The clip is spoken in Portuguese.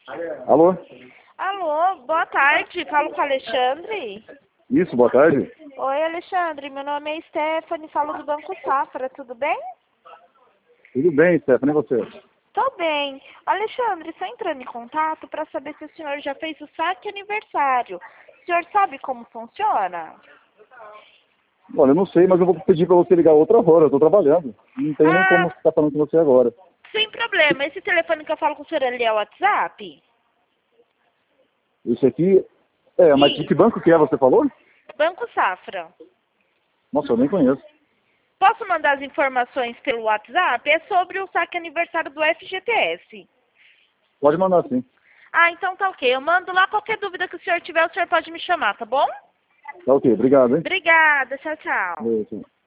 Alô? Alô, boa tarde. Falo com o Alexandre. Isso, boa tarde. Oi, Alexandre. Meu nome é Stephanie, falo do Banco Safra. Tudo bem? Tudo bem, Stephanie, e você? Tô bem. Alexandre, só entrando em contato para saber se o senhor já fez o saque aniversário. O senhor sabe como funciona? Olha, eu não sei, mas eu vou pedir pra você ligar outra hora, eu tô trabalhando. Não tem nem como ficar falando com você agora. Sem problema. Esse telefone que eu falo com o senhor ali é o WhatsApp? Esse aqui... mas de que banco que é, você falou? Banco Safra. Nossa, eu nem conheço. Posso mandar as informações pelo WhatsApp? É sobre o saque aniversário do FGTS. Pode mandar sim. Ah, então tá ok. Eu mando lá. Qualquer dúvida que o senhor tiver, o senhor pode me chamar, tá bom? Tá ok, obrigado, hein? Obrigada. Tchau, tchau. Valeu, tchau.